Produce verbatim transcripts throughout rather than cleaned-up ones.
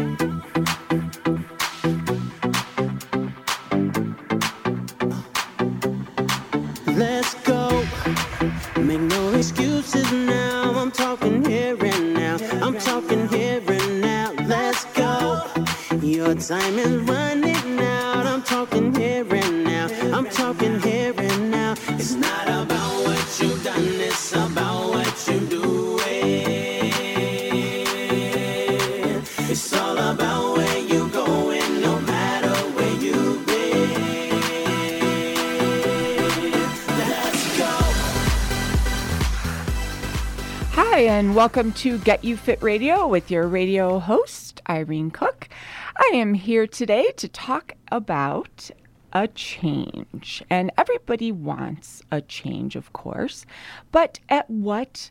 Let's go. Make no excuses now. I'm talking here and now. I'm talking here and now. Let's go. Your time is running out. I'm talking here and now. I'm talking here and now. It's not about what you've done. It's about what you're doing. It's all about where you're going, no matter where you've been. Let's go. Hi, and welcome to Get You Fit Radio with your radio host, Irene Cook. I am here today to talk about a change. And everybody wants a change, of course, but at what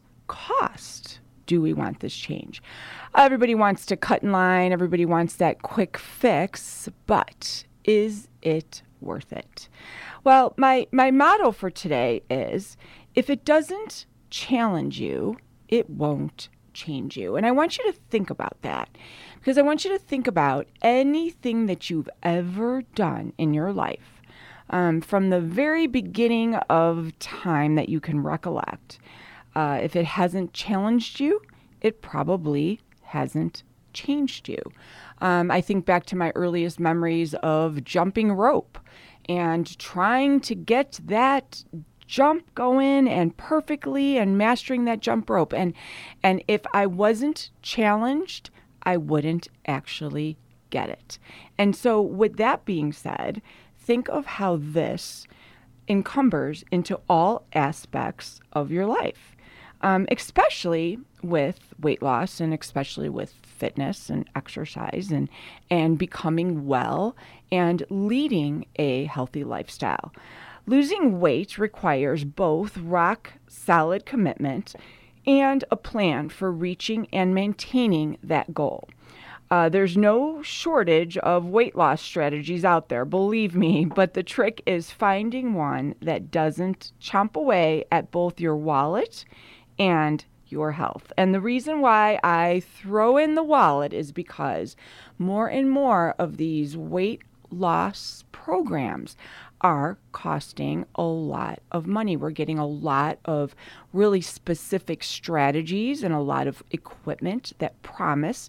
cost do we want this change? Everybody wants to cut in line. Everybody wants that quick fix, but is it worth it? Well, my, my motto for today is, if it doesn't challenge you, it won't change you. And I want you to think about that, because I want you to think about anything that you've ever done in your life, um, from the very beginning of time that you can recollect. Uh, if it hasn't challenged you, it probably hasn't changed you. Um, I think back to my earliest memories of jumping rope and trying to get that jump going and perfectly and mastering that jump rope. And and if I wasn't challenged, I wouldn't actually get it. And so with that being said, think of how this encumbers into all aspects of your life, um, especially with weight loss and especially with fitness and exercise and, and becoming well and leading a healthy lifestyle. Losing weight requires both rock-solid commitment and a plan for reaching and maintaining that goal. Uh, there's no shortage of weight loss strategies out there, believe me, but the trick is finding one that doesn't chomp away at both your wallet and your health. And the reason why I throw in the wallet is because more and more of these weight loss programs are costing a lot of money. We're getting a lot of really specific strategies and a lot of equipment that promise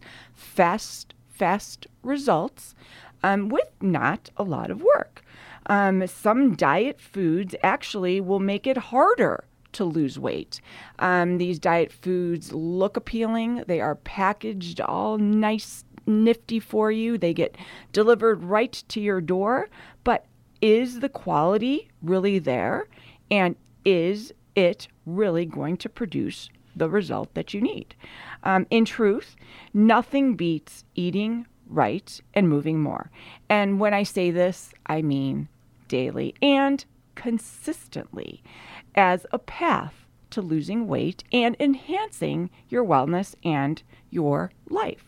fast, fast results um, with not a lot of work. Um, some diet foods actually will make it harder to lose weight. Um, these diet foods look appealing. They are packaged all nice, nifty for you. They get delivered right to your door, but is the quality really there? And is it really going to produce the result that you need? Um, in truth, nothing beats eating right and moving more. And when I say this, I mean daily and consistently as a path to losing weight and enhancing your wellness and your life.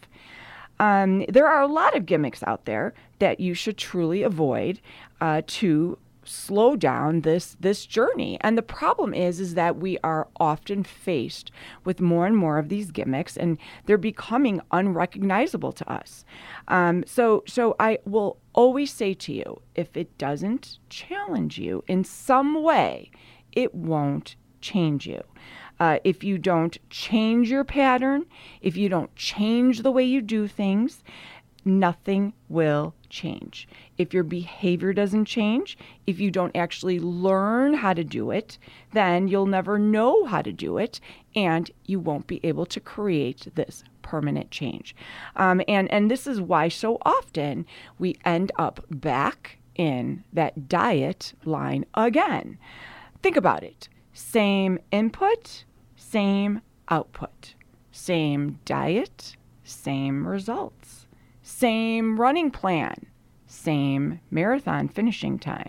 Um, there are a lot of gimmicks out there that you should truly avoid uh, to slow down this this journey. And the problem is, is that we are often faced with more and more of these gimmicks, and they're becoming unrecognizable to us. Um, so, so I will always say to you, if it doesn't challenge you in some way, it won't change you. Uh, if you don't change your pattern, if you don't change the way you do things, nothing will change. If your behavior doesn't change, if you don't actually learn how to do it, then you'll never know how to do it, and you won't be able to create this permanent change. Um, and, and this is why so often we end up back in that diet line again. Think about it. Same input, same output. Same diet, same results. Same running plan, same marathon finishing time.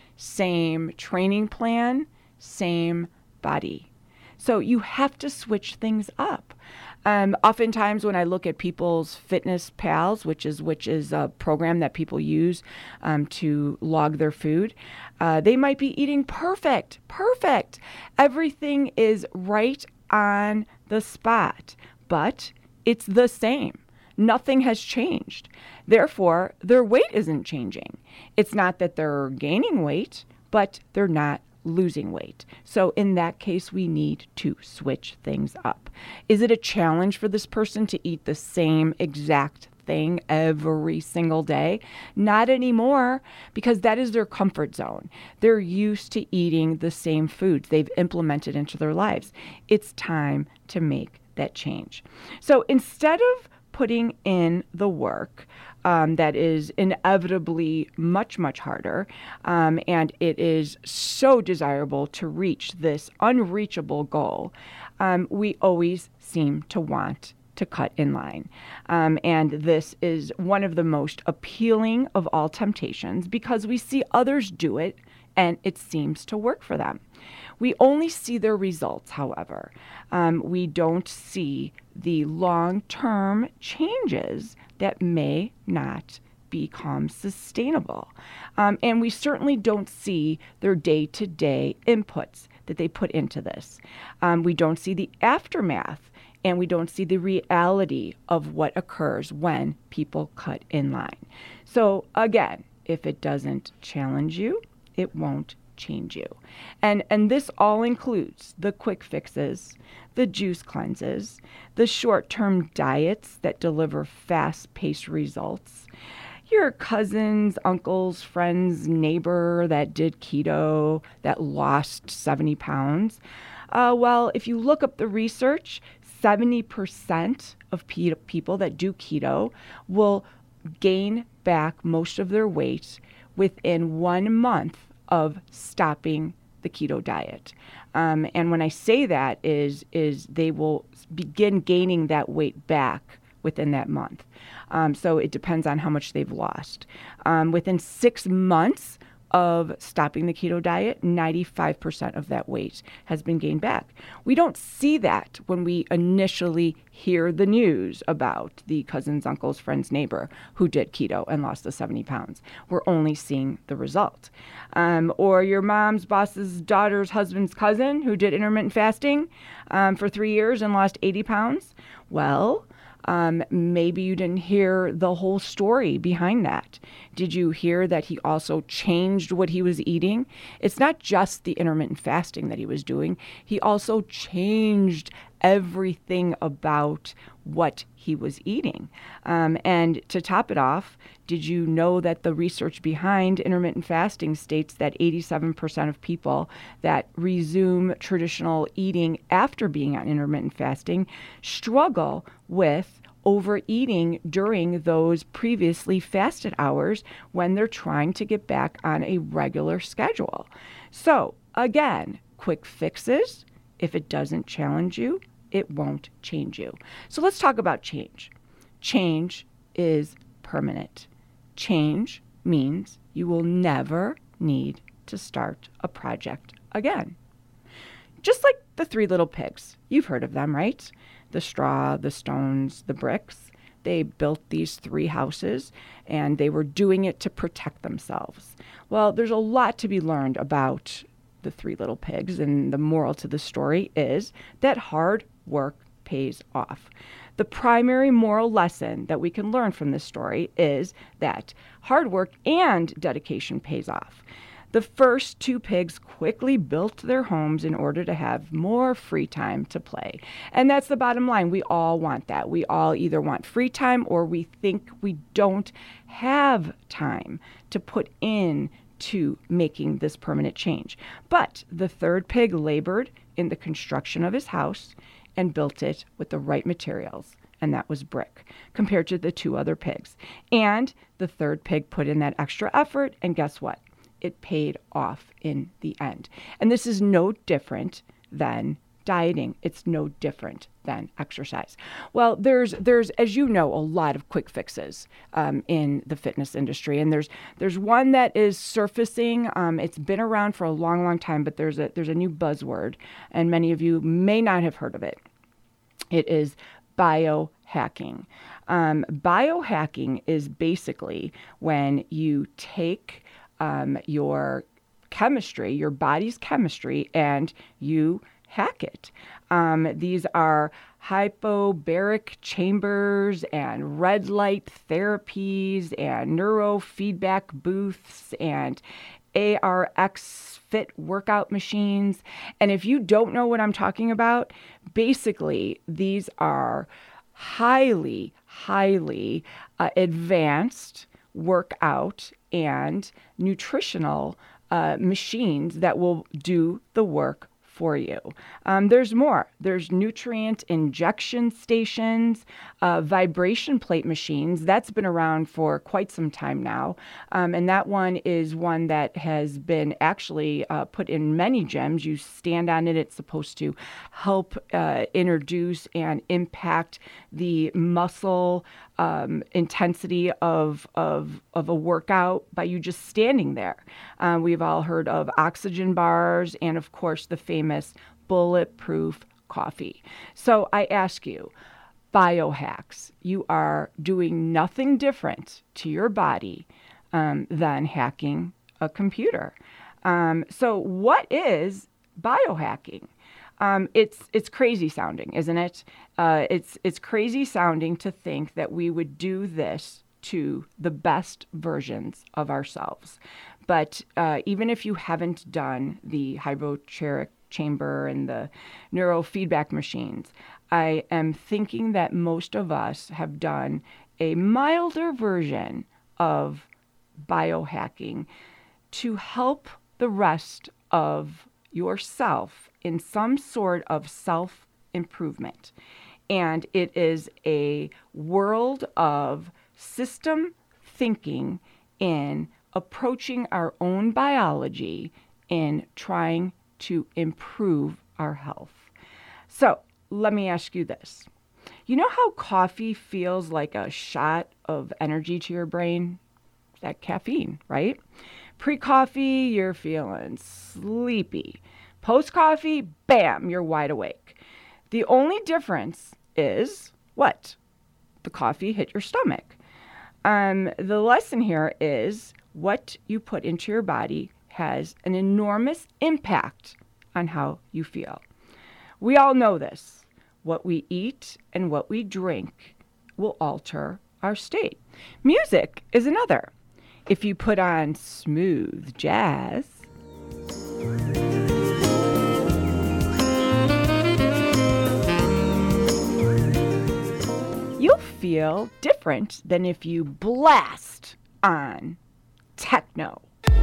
Same training plan, same body. So you have to switch things up. Um, oftentimes when I look at people's Fitness Pals, which is which is a program that people use um, to log their food, uh, they might be eating perfect, perfect. Everything is right on the spot, but it's the same. Nothing has changed. Therefore, their weight isn't changing. It's not that they're gaining weight, but they're not losing weight. So in that case, we need to switch things up. Is it a challenge for this person to eat the same exact thing every single day? Not anymore, because that is their comfort zone. They're used to eating the same foods they've implemented into their lives. It's time to make that change. So instead of putting in the work um, that is inevitably much, much harder, um, and it is so desirable to reach this unreachable goal, um, we always seem to want to cut in line. Um, and this is one of the most appealing of all temptations because we see others do it and it seems to work for them. We only see their results, however. Um, we don't see the long-term changes that may not become sustainable. Um, and we certainly don't see their day-to-day inputs that they put into this. Um, we don't see the aftermath, and we don't see the reality of what occurs when people cut in line. So again, if it doesn't challenge you, it won't change you. And and this all includes the quick fixes, the juice cleanses, the short-term diets that deliver fast-paced results, your cousins, uncles, friends, neighbor that did keto, that lost seventy pounds. Uh, well, if you look up the research, seventy percent of pe- people that do keto will gain back most of their weight within one month of stopping the keto diet. Um, and when I say that is, is they will begin gaining that weight back within that month. Um, so it depends on how much they've lost. Um, within six months of stopping the keto diet, ninety-five percent of that weight has been gained back. We don't see that when we initially hear the news about the cousins, uncles, friends, neighbor who did keto and lost the seventy pounds. We're only seeing the result. Um, or your mom's boss's daughter's husband's cousin who did intermittent fasting um, for three years and lost eighty pounds. Well, Um, maybe you didn't hear the whole story behind that. Did you hear that he also changed what he was eating? It's not just the intermittent fasting that he was doing. He also changed everything about what he was eating. Um, and to top it off, did you know that the research behind intermittent fasting states that eighty-seven percent of people that resume traditional eating after being on intermittent fasting struggle with overeating during those previously fasted hours when they're trying to get back on a regular schedule? So again, quick fixes. If it doesn't challenge you, it won't change you. So let's talk about change. Change is permanent. Change means you will never need to start a project again. Just like the Three Little Pigs. You've heard of them, right? The straw, the stones, the bricks. They built these three houses, and they were doing it to protect themselves. Well, there's a lot to be learned about the Three Little Pigs, and the moral to the story is that hard work pays off. The primary moral lesson that we can learn from this story is that hard work and dedication pays off. The first two pigs quickly built their homes in order to have more free time to play. And that's the bottom line. We all want that. We all either want free time or we think we don't have time to put in to making this permanent change. But the third pig labored in the construction of his house and built it with the right materials, and that was brick, compared to the two other pigs. And the third pig put in that extra effort, and guess what? It paid off in the end. And this is no different than dieting. It's no different than exercise. Well, there's, there's, as you know, a lot of quick fixes um, in the fitness industry, and there's, there's one that is surfacing. Um, it's been around for a long, long time, but there's a, there's a new buzzword, and many of you may not have heard of it. It is biohacking. Um, biohacking is basically when you take um, your chemistry, your body's chemistry, and you hack it. Um, these are hypobaric chambers and red light therapies and neurofeedback booths and A R X fit workout machines. And if you don't know what I'm talking about, basically these are highly, highly uh, advanced workout and nutritional uh, machines that will do the work for you. Um, there's more. There's nutrient injection stations, uh, vibration plate machines. That's been around for quite some time now. Um, and that one is one that has been actually uh, put in many gyms. You stand on it. It's supposed to help uh, introduce and impact the muscle um, intensity of, of, of a workout by you just standing there. Uh, we've all heard of oxygen bars and, of course, the famous bulletproof coffee. So I ask you, biohacks, you are doing nothing different to your body um, than hacking a computer. Um, so what is biohacking? Um, it's it's crazy sounding, isn't it? Uh, it's it's crazy sounding to think that we would do this to the best versions of ourselves. But uh, even if you haven't done the hyperbaric chamber and the neurofeedback machines, I am thinking that most of us have done a milder version of biohacking to help the rest of yourself in some sort of self-improvement. And it is a world of system thinking in approaching our own biology in trying to improve our health. So let me ask you this. You know how coffee feels like a shot of energy to your brain? That caffeine, right? Pre-coffee, you're feeling sleepy. Post-coffee, bam, you're wide awake. The only difference is what? The coffee hit your stomach. Um, the lesson here is what you put into your body has an enormous impact on how you feel. We all know this. What we eat and what we drink will alter our state. Music is another. If you put on smooth jazz, you'll feel different than if you blast on techno.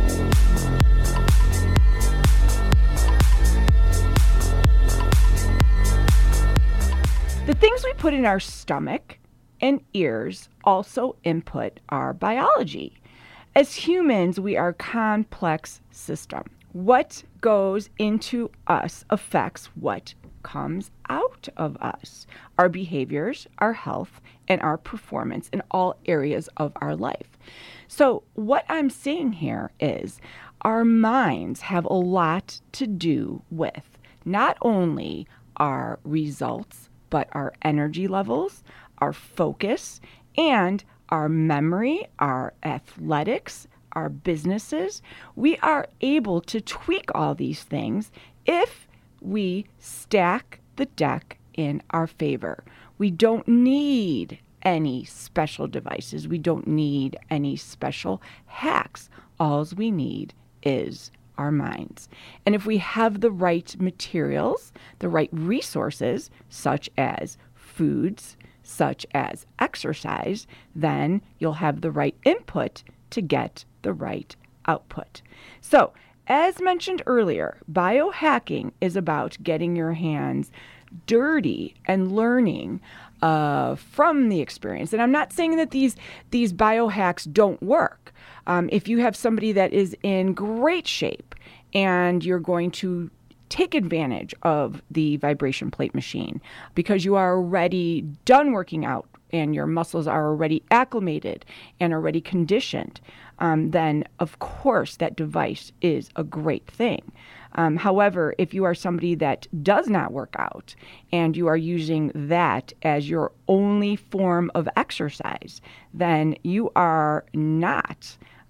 The things we put in our stomach and ears also input our biology. As humans, we are a complex system. What goes into us affects what comes out of us, our behaviors, our health, and our performance in all areas of our life. So what I'm saying here is our minds have a lot to do with not only our results, but our energy levels, our focus, and our memory, our athletics, our businesses. We are able to tweak all these things if we stack the deck in our favor. We don't need any special devices. We don't need any special hacks. All we need is our minds. And if we have the right materials, the right resources, such as foods, such as exercise, then you'll have the right input to get the right output. So, as mentioned earlier, biohacking is about getting your hands dirty and learning uh, from the experience. And I'm not saying that these these biohacks don't work. Um, if you have somebody that is in great shape and you're going to take advantage of the vibration plate machine because you are already done working out and your muscles are already acclimated and already conditioned, um, then of course that device is a great thing. Um, however, if you are somebody that does not work out and you are using that as your only form of exercise, then you are not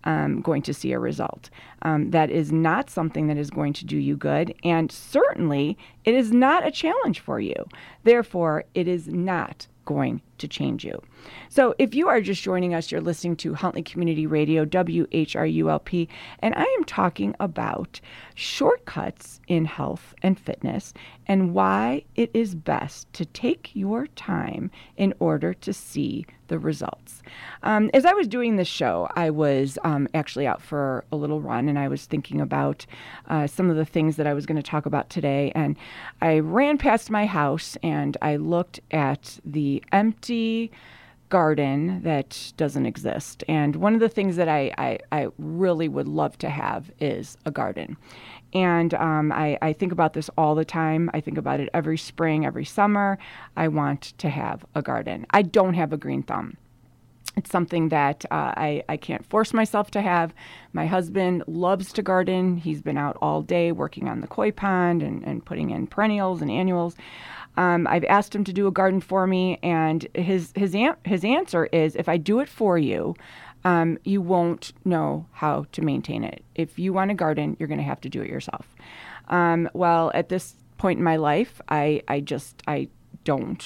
um, going to see a result. Um, that is not something that is going to do you good, and certainly it is not a challenge for you. Therefore, it is not going to change you. So if you are just joining us, you're listening to Huntley Community Radio, W H R U L P, and I am talking about shortcuts in health and fitness and why it is best to take your time in order to see the results. Um, as I was doing this show, I was um, actually out for a little run, and I was thinking about uh, some of the things that I was going to talk about today, and I ran past my house and I looked at the empty garden that doesn't exist. And one of the things that I, I, I really would love to have is a garden. And um, I, I think about this all the time. I think about it every spring, every summer. I want to have a garden. I don't have a green thumb. It's something that uh, I, I can't force myself to have. My husband loves to garden. He's been out all day working on the koi pond and, and putting in perennials and annuals. Um, I've asked him to do a garden for me, and his his an- his answer is, if I do it for you, um, you won't know how to maintain it. If you want a garden, you're going to have to do it yourself. Um, well, at this point in my life, I, I just, I don't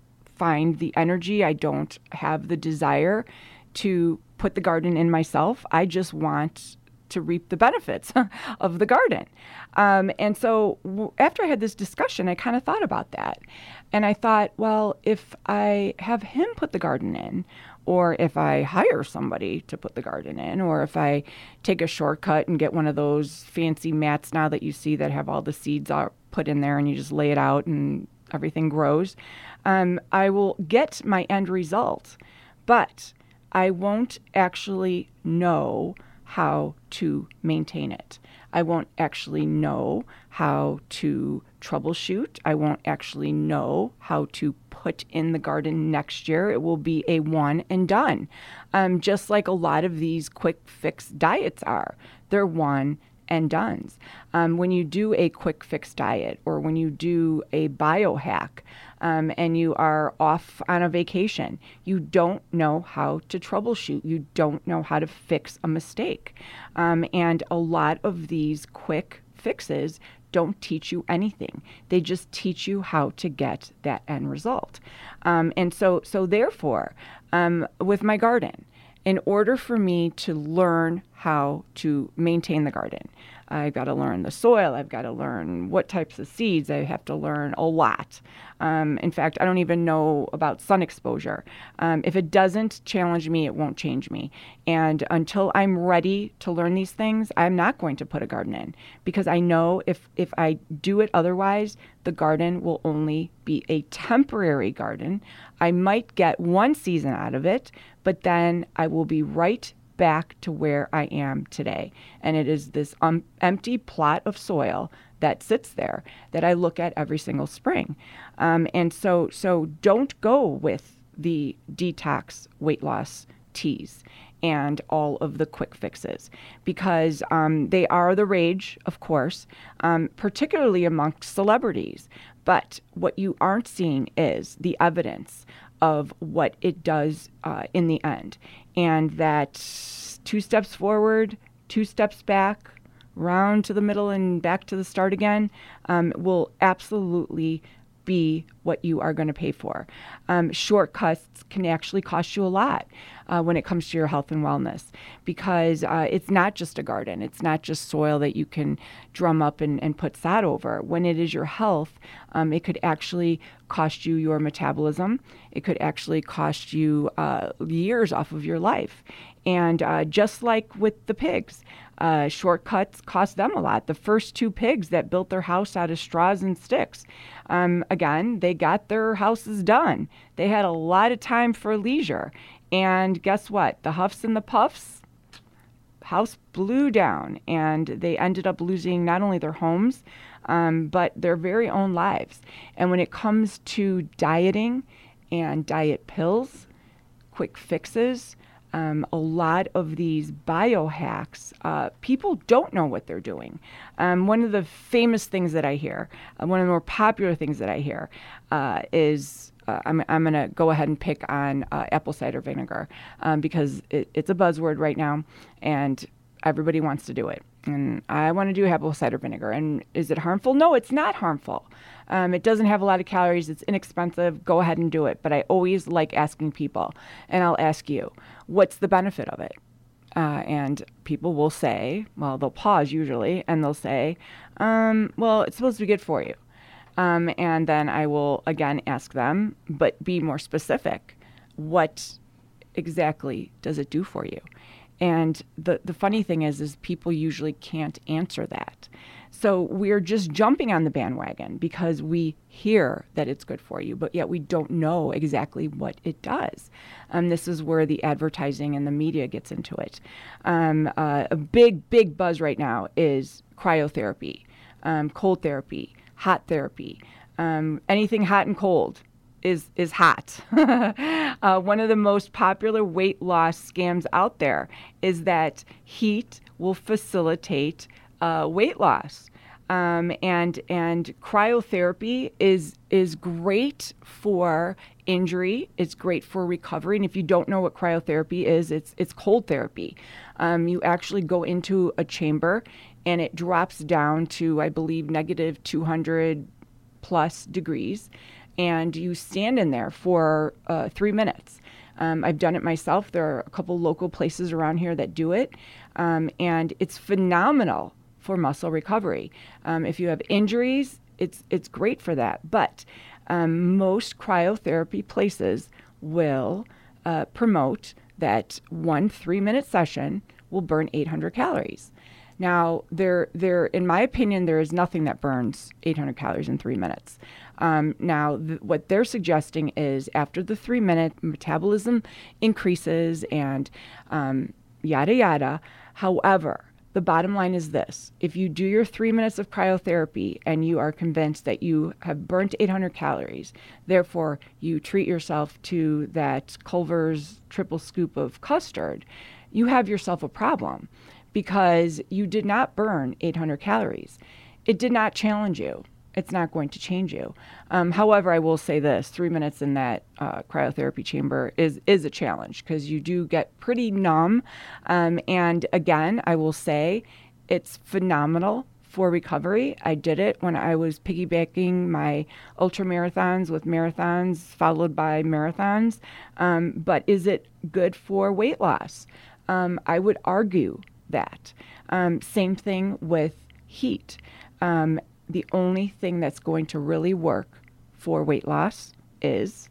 find the energy. I don't have the desire to put the garden in myself. I just want to reap the benefits of the garden. Um, and so w- after I had this discussion, I kind of thought about that. And I thought, well, if I have him put the garden in, or if I hire somebody to put the garden in, or if I take a shortcut and get one of those fancy mats now that you see that have all the seeds are put in there and you just lay it out and everything grows, um, I will get my end result. But I won't actually know how to maintain it. I won't actually know how to troubleshoot. I won't actually know how to put in the garden next year. It will be a one and done. Um, just like a lot of these quick fix diets are. They're one and dones. Um, when you do a quick fix diet, or when you do a biohack, um, and you are off on a vacation, you don't know how to troubleshoot. You don't know how to fix a mistake. Um, and a lot of these quick fixes don't teach you anything. They just teach you how to get that end result. Um, and so, so therefore, um, with my garden, in order for me to learn how to maintain the garden, I've got to learn the soil. I've got to learn what types of seeds. I have to learn a lot. Um, in fact, I don't even know about sun exposure. Um, if it doesn't challenge me, it won't change me. And until I'm ready to learn these things, I'm not going to put a garden in, because I know if, if I do it otherwise, the garden will only be a temporary garden. I might get one season out of it, but then I will be right back to where I am today. And it is this um, empty plot of soil that sits there that I look at every single spring. Um, and so, so don't go with the detox weight loss teas and all of the quick fixes, because um, they are the rage, of course, um, particularly amongst celebrities. But what you aren't seeing is the evidence of what it does uh, in the end. And that two steps forward, two steps back, round to the middle and back to the start again, um, will absolutely be what you are going to pay for. Um, shortcuts can actually cost you a lot uh, when it comes to your health and wellness, because uh, it's not just a garden. It's not just soil that you can drum up and, and put sod over. When it is your health, um, it could actually cost you your metabolism. It could actually cost you uh, years off of your life. And uh, just like with the pigs, uh, shortcuts cost them a lot. The first two pigs that built their house out of straws and sticks, um, again, they got their houses done. They had a lot of time for leisure. And guess what? The huffs and the puffs, house blew down, and they ended up losing not only their homes, um, but their very own lives. And when it comes to dieting and diet pills, quick fixes, Um, a lot of these biohacks, uh, people don't know what they're doing. Um, one of the famous things that I hear, uh, one of the more popular things that I hear uh, is uh, I'm, I'm going to go ahead and pick on uh, apple cider vinegar um, because it, it's a buzzword right now, and everybody wants to do it. And I want to do apple cider vinegar. And is it harmful? No, it's not harmful. Um, it doesn't have a lot of calories. It's inexpensive. Go ahead and do it. But I always like asking people, and I'll ask you, what's the benefit of it? Uh, and people will say, well, they'll pause usually, and they'll say, um, well, it's supposed to be good for you. Um, and then I will, again, ask them, but be more specific. What exactly does it do for you? And the, the funny thing is, is people usually can't answer that. So we're just jumping on the bandwagon because we hear that it's good for you, but yet we don't know exactly what it does. Um, this is where the advertising and the media gets into it. Um, uh, a big, big buzz right now is cryotherapy, um, cold therapy, hot therapy, um, anything hot and cold. is is hot. uh, one of the most popular weight loss scams out there is that heat will facilitate uh, weight loss. Um, and and cryotherapy is is great for injury. It's great for recovery. And if you don't know what cryotherapy is, it's it's cold therapy. Um, you actually go into a chamber, and it drops down to, I believe, negative two hundred plus degrees. And you stand in there for uh, three minutes. Um, I've done it myself. There are a couple local places around here that do it. Um, and it's phenomenal for muscle recovery. Um, if you have injuries, it's it's great for that. But um, most cryotherapy places will uh, promote that one three-minute session will burn eight hundred calories. Now, there, there, in my opinion, there is nothing that burns eight hundred calories in three minutes. Um, now, th- what they're suggesting is after the three minute metabolism increases and um, yada, yada. However, the bottom line is this. If you do your three minutes of cryotherapy and you are convinced that you have burnt eight hundred calories, therefore you treat yourself to that Culver's triple scoop of custard, you have yourself a problem because you did not burn eight hundred calories. It did not challenge you. It's not going to change you. Um, however, I will say this, three minutes in that uh, cryotherapy chamber is, is a challenge because you do get pretty numb. Um, and again, I will say it's phenomenal for recovery. I did it when I was piggybacking my ultra marathons with marathons followed by marathons. Um, but is it good for weight loss? Um, I would argue that. Um, same thing with heat. Um, The only thing that's going to really work for weight loss is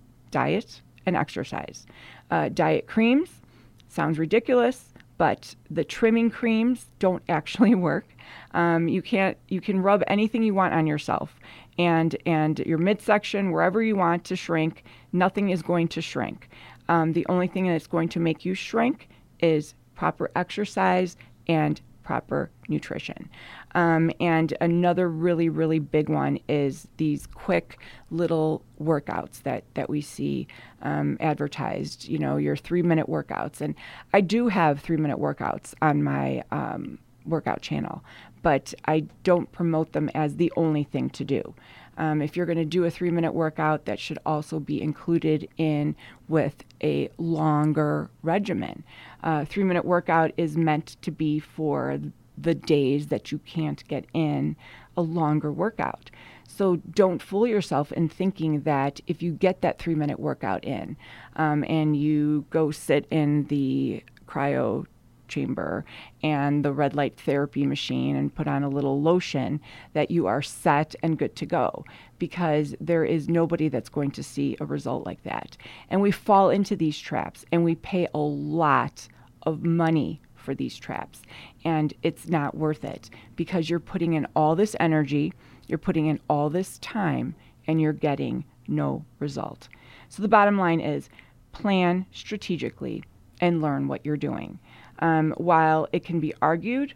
diet and exercise. Uh, diet creams, sounds ridiculous, but the trimming creams don't actually work. Um, you can't, you can rub anything you want on yourself and, and your midsection, wherever you want to shrink, nothing is going to shrink. Um, the only thing that's going to make you shrink is proper exercise and proper nutrition. Um, and another really, really big one is these quick little workouts that, that we see um, advertised, you know, your three-minute workouts. And I do have three-minute workouts on my um, workout channel, but I don't promote them as the only thing to do. Um, if you're going to do a three-minute workout, that should also be included in with a longer regimen. Uh, three-minute workout is meant to be for the days that you can't get in a longer workout. So don't fool yourself in thinking that if you get that three-minute workout in um, and you go sit in the cryo chamber and the red light therapy machine and put on a little lotion, that you are set and good to go, because there is nobody that's going to see a result like that. And we fall into these traps and we pay a lot of money for these traps, and it's not worth it because you're putting in all this energy, you're putting in all this time, and you're getting no result. So the bottom line is plan strategically and learn what you're doing. Um, while it can be argued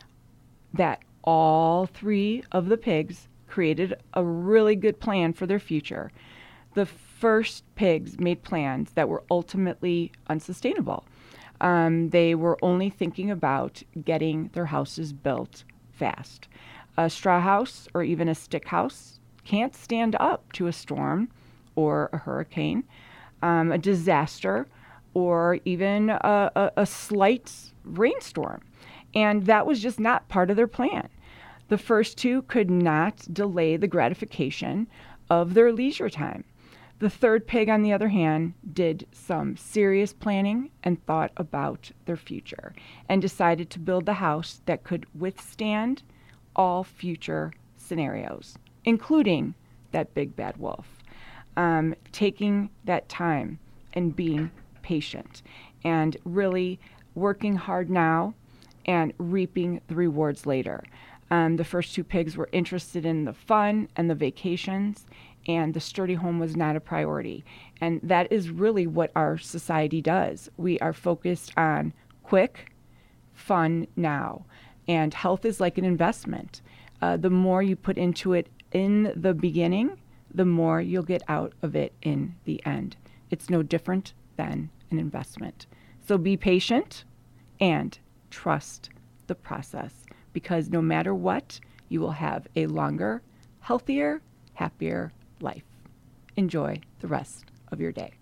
that all three of the pigs created a really good plan for their future, the first pigs made plans that were ultimately unsustainable. Um, they were only thinking about getting their houses built fast. A straw house or even a stick house can't stand up to a storm or a hurricane, um, a disaster, or even a, a, a slight rainstorm. And that was just not part of their plan. The first two could not delay the gratification of their leisure time. The third pig, on the other hand, did some serious planning and thought about their future and decided to build the house that could withstand all future scenarios, including that big bad wolf. Um, taking that time and being patient and really working hard now and reaping the rewards later. Um, the first two pigs were interested in the fun and the vacations, and the sturdy home was not a priority. And that is really what our society does. We are focused on quick, fun now. And health is like an investment. Uh, the more you put into it in the beginning, the more you'll get out of it in the end. It's no different than an investment. So be patient and trust the process, because no matter what, you will have a longer, healthier, happier life. Enjoy the rest of your day.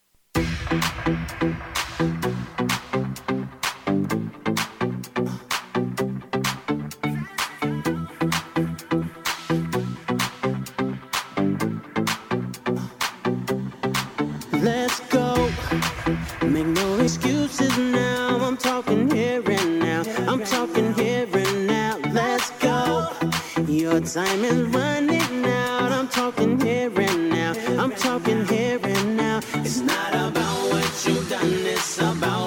Let's go. Make no excuses now. I'm talking here and now. I'm talking here and now. Let's go. Your time is running out. I'm talking here and now. I'm talking here and now. It's not about what you've done. It's about